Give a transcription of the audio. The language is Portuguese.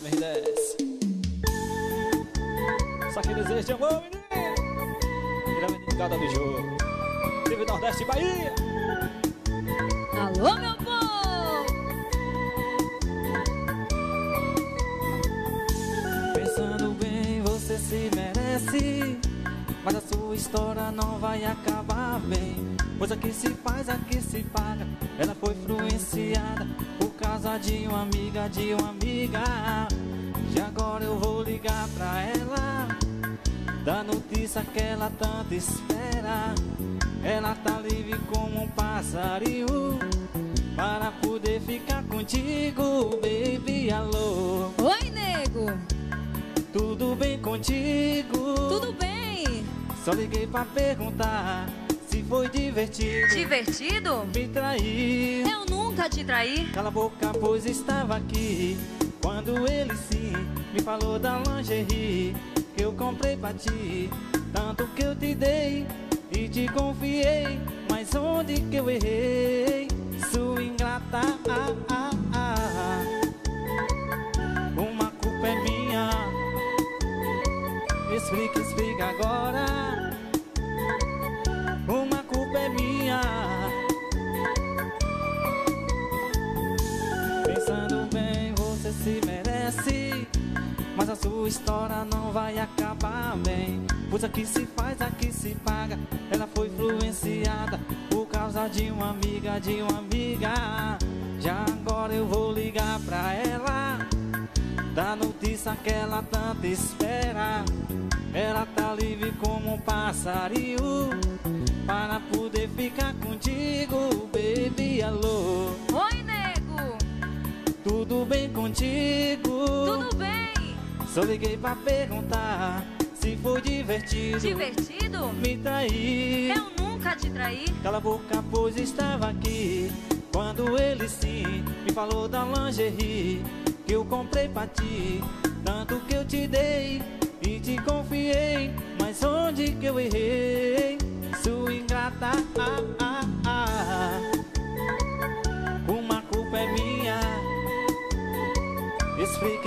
me desce. Só que desejo de amor, menino. Vira meningada do jogo. Vive Nordeste, Bahia. Alô, meu povo! Pensando bem, você se merece, mas a sua história não vai acabar bem. Pois aqui se faz, aqui se paga. Ela foi influenciada por causa de uma amiga, E agora eu vou ligar pra ela, da notícia que ela tanto espera. Ela tá livre como um passarinho para poder ficar contigo, baby, alô. Oi, nego! Tudo bem contigo? Tudo bem? Só liguei pra perguntar se foi divertido. Divertido? Me trair. Eu nunca te traí. Cala a boca, pois estava aqui quando ele sim me falou da lingerie que eu comprei pra ti. Tanto que eu te dei e te confiei, mas onde que eu errei? Sua ingrata, uma culpa é minha. Explica, explica agora. Uma culpa é minha. Pensando bem, você se merece, mas a sua história não vai acabar bem. Pois aqui se faz, aqui se paga. Ela foi influenciada por causa de uma amiga, Já agora eu vou ligar pra ela, da notícia que ela tanto espera. Ela tá livre como um passarinho para poder ficar contigo, baby, alô. Oi, nego! Tudo bem contigo? Tudo bem? Só liguei pra perguntar se foi divertido. Divertido? Me trair. Eu nunca te traí. Cala a boca, pois estava aqui quando ele sim me falou da lingerie que eu comprei pra ti. Tanto que eu te dei e te confiei, mas onde que eu errei? Sua ingrata, uma culpa é minha. Explica,